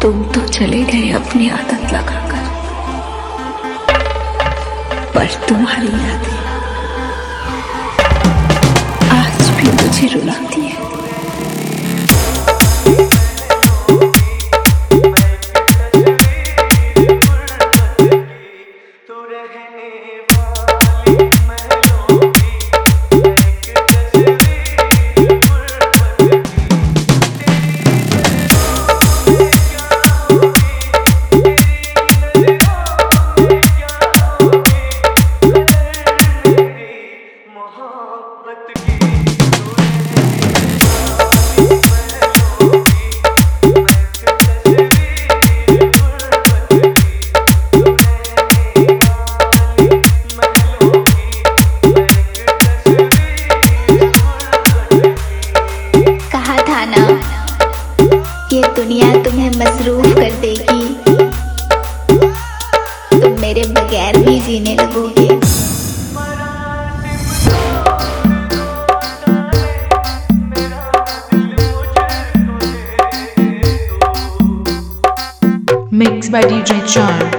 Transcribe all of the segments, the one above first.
तुम तो चले गए अपनी आदत लगाकर, पर तुम्हारी यादें आज भी मुझे रुलाती है। ये दुनिया तुम्हें मसरूफ कर देगी, तुम मेरे बगैर भी जीने लगोगे। Mixed by DJ Charm.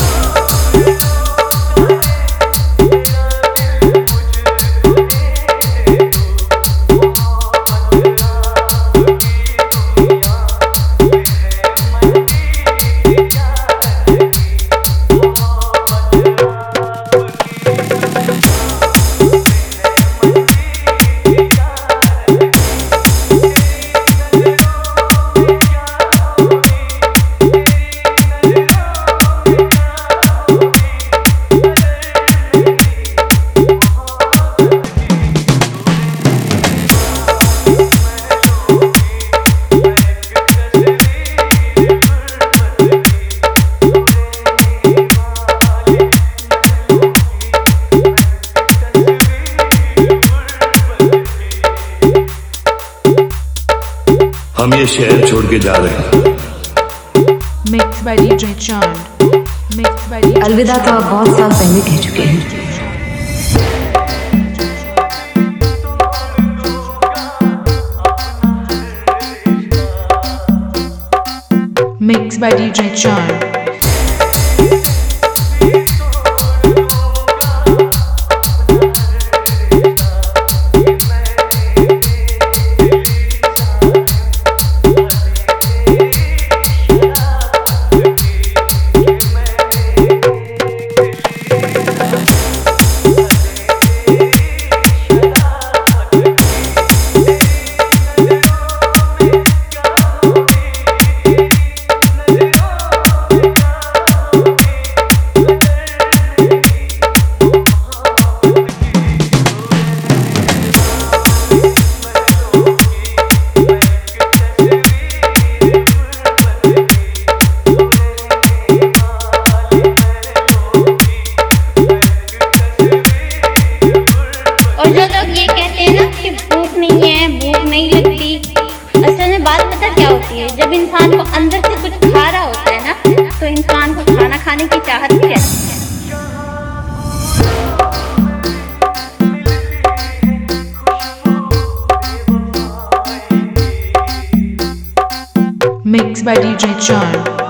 हम ये शहर छोड़ के जा रहे हैं। Mixed by DJ Charm. Mixed by DJ अलविदा तो आप बहुत साल पहले कह चुके हैं। Mixed by DJ Charm. जब इंसान को अंदर से कुछ खा रहा होता है ना, तो इंसान को खाना खाने की चाहत भी रहती है। Mixed by DJ Charm.